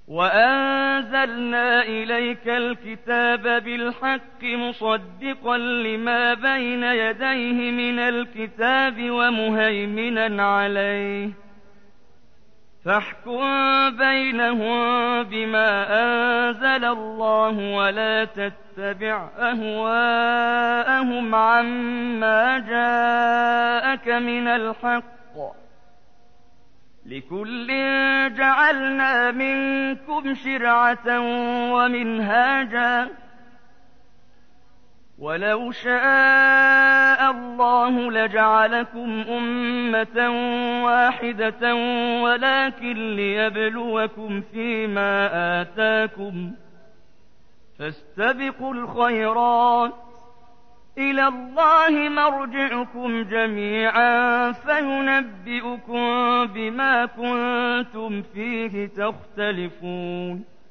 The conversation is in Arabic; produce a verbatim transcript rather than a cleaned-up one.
وأنزلنا إليك الكتاب بالحق مصدقا لما بين يديه من الكتاب ومهيمنا عليه، فاحكم بينهم بما أنزل الله ولا تتبع أهواءهم عما جاءك من الحق، لكل جعلنا منكم شرعة ومنهاجا، ولو شاء الله لجعلكم أمة واحدة ولكن ليبلوكم فيما آتاكم، فاستبقوا الخيرات، إلى الله مرجعكم جميعا فينبئكم بما كنتم فيه تختلفون.